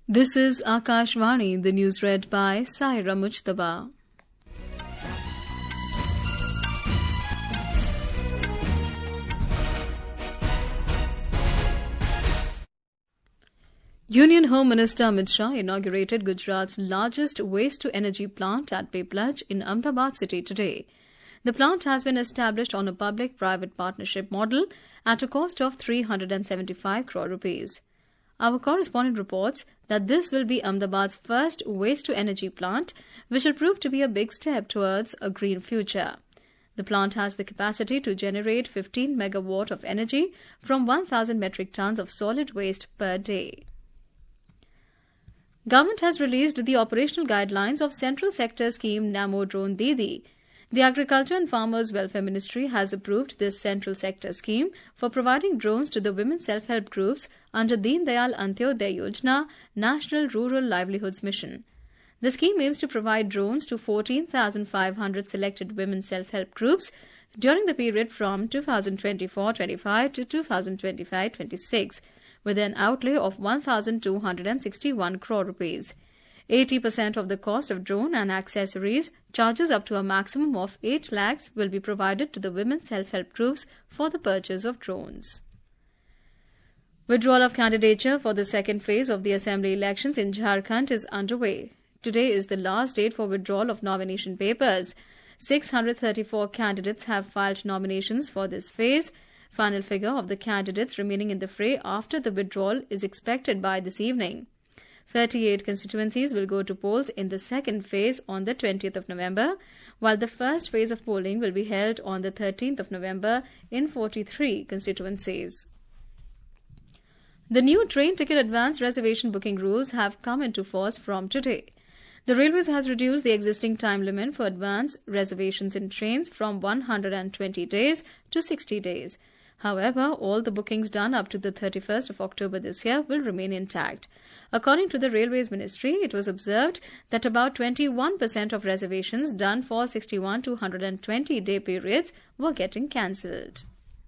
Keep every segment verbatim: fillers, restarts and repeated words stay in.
This is Akashvani, the news read by Saira Mujtaba. Union Home Minister Amit Shah inaugurated Gujarat's largest waste-to-energy plant at Pepluj in Ahmedabad city today. The plant has been established on a public-private partnership model at a cost of three hundred seventy-five crore rupees. Our correspondent reports that this will be Ahmedabad's first waste-to-energy plant, which will prove to be a big step towards a green future. The plant has the capacity to generate fifteen megawatt of energy from one thousand metric tons of solid waste per day. Government has released the operational guidelines of Central Sector Scheme Namo Drone Didi. The Agriculture and Farmers Welfare Ministry has approved this Central Sector Scheme for providing drones to the women self-help groups under Deen Dayal Antyodaya Yojana, National Rural Livelihoods Mission. The scheme aims to provide drones to fourteen thousand five hundred selected women self-help groups during the period from two thousand twenty-four twenty-five to two thousand twenty-five twenty-six, with an outlay of one thousand two hundred sixty-one crore rupees. eighty percent of the cost of drone and accessories, charges up to a maximum of eight lakhs, will be provided to the women self-help groups for the purchase of drones. Withdrawal of candidature for the second phase of the assembly elections in Jharkhand is underway. Today is the last date for withdrawal of nomination papers. six hundred thirty-four candidates have filed nominations for this phase. Final figure of the candidates remaining in the fray after the withdrawal is expected by this evening. thirty-eight constituencies will go to polls in the second phase on the twentieth of November, while the first phase of polling will be held on the thirteenth of November in forty-three constituencies. The new train ticket advance reservation booking rules have come into force from today. The Railways has reduced the existing time limit for advance reservations in trains from one hundred twenty days to sixty days. However, all the bookings done up to the thirty-first of October this year will remain intact. According to the Railways Ministry, it was observed that about twenty-one percent of reservations done for sixty-one to one hundred twenty day periods were getting cancelled.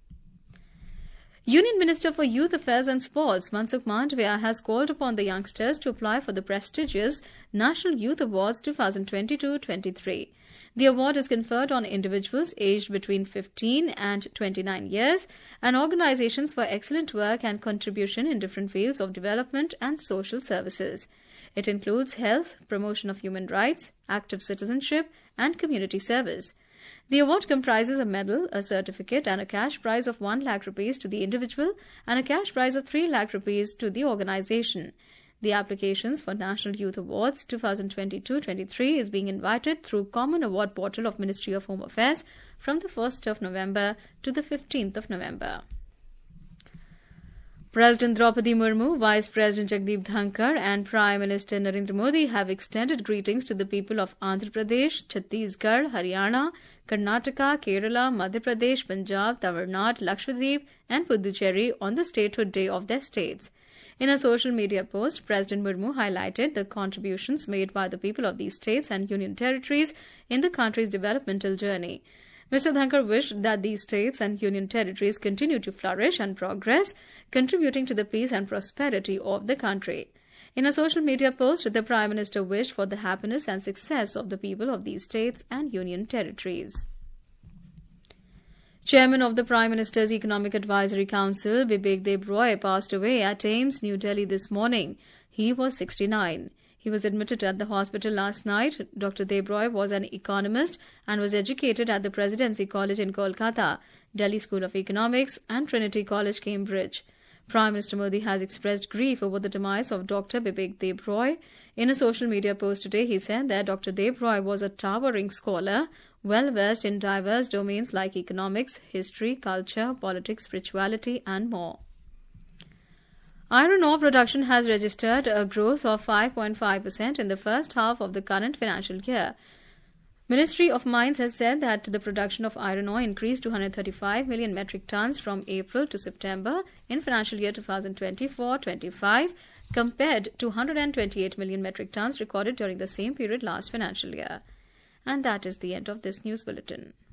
Union Minister for Youth Affairs and Sports, Mansukh Mandavia, has called upon the youngsters to apply for the prestigious National Youth Awards twenty twenty-two twenty-three. The award is conferred on individuals aged between fifteen and twenty-nine years and organizations for excellent work and contribution in different fields of development and social services. It includes health, promotion of human rights, active citizenship, and community service. The award comprises a medal, a certificate, and a cash prize of one lakh rupees to the individual and a cash prize of three lakh rupees to the organization. The applications for National Youth Awards twenty twenty-two twenty-three is being invited through Common Award Portal of Ministry of Home Affairs from the first of November to the fifteenth of November. President Draupadi Murmu, Vice President Jagdeep Dhankar and Prime Minister Narendra Modi have extended greetings to the people of Andhra Pradesh, Chhattisgarh, Haryana, Karnataka, Kerala, Madhya Pradesh, Punjab, Tamil Nadu, Lakshadweep and Puducherry on the statehood day of their states. In a social media post, President Murmu highlighted the contributions made by the people of these states and union territories in the country's developmental journey. Mister Dhankar wished that these states and union territories continue to flourish and progress, contributing to the peace and prosperity of the country. In a social media post, the Prime Minister wished for the happiness and success of the people of these states and union territories. Chairman of the Prime Minister's Economic Advisory Council, Bibek Deb Roy, passed away at AIIMS, New Delhi this morning. He was sixty-nine. He was admitted at the hospital last night. Doctor Deb Roy was an economist and was educated at the Presidency College in Kolkata, Delhi School of Economics and Trinity College, Cambridge. Prime Minister Modi has expressed grief over the demise of Doctor Bibek Deb Roy. In a social media post today, he said that Doctor Deb Roy was a towering scholar, well-versed in diverse domains like economics, history, culture, politics, spirituality, and more. Iron ore production has registered a growth of five point five percent in the first half of the current financial year. Ministry of Mines has said that the production of iron ore increased to one hundred thirty-five million metric tons from April to September in financial year twenty twenty-four twenty-five compared to one hundred twenty-eight million metric tons recorded during the same period last financial year. And that is the end of this news bulletin.